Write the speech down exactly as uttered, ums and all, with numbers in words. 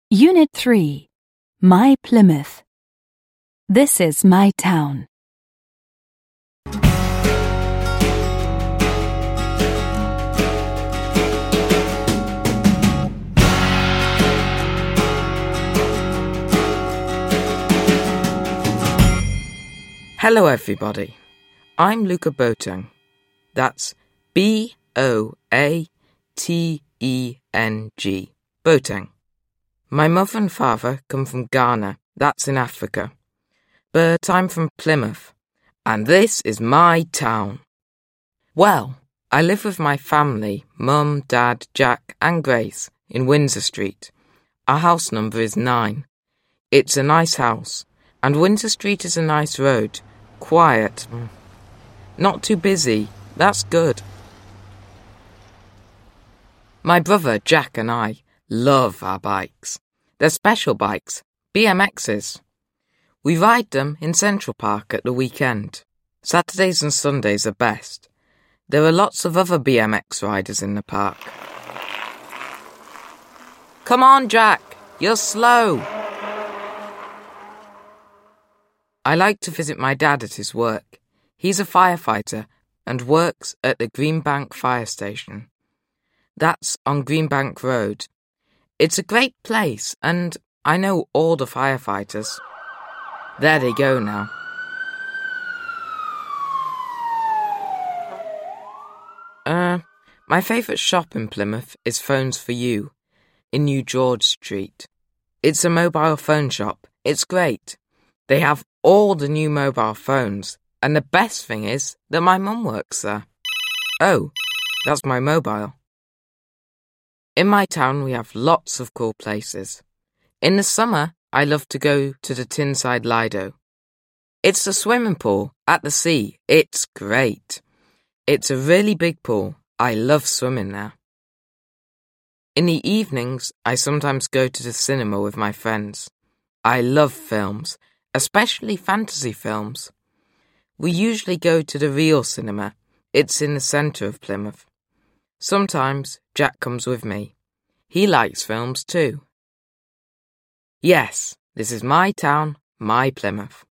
Unit three. My Plymouth. This is my town. Hello everybody, I'm Luca Boateng. That's B O A T E N G, Boateng. My mother and father come from Ghana, that's in Africa. But I'm from Plymouth, and this is my town. Well, I live with my family, Mum, Dad, Jack and Grace, in Windsor Street. Our house number is nine. It's a nice house, and Windsor Street is a nice road. Quiet. Not too busy. That's good. My brother Jack and I love our bikes. They're special bikes, B M Xs. We ride them in Central Park at the weekend. Saturdays and Sundays are best. There are lots of other B M X riders in the park. Come on, Jack. You're slow. I like to visit my dad at his work. He's a firefighter and works at the Greenbank Fire Station. That's on Greenbank Road. It's a great place, and I know all the firefighters. There they go now. Uh, my favourite shop in Plymouth is Phones for You, in New George Street. It's a mobile phone shop. It's great. They have all the new mobile phones, and the best thing is that my mum works there. Oh, that's my mobile. In my town, we have lots of cool places. In the summer, I love to go to the Tinside Lido. It's a swimming pool at the sea. It's great. It's a really big pool. I love swimming there. In the evenings, I sometimes go to the cinema with my friends. I love films, especially fantasy films. We usually go to the Real Cinema. It's in the centre of Plymouth. Sometimes Jack comes with me. He likes films too. Yes, this is my town, my Plymouth.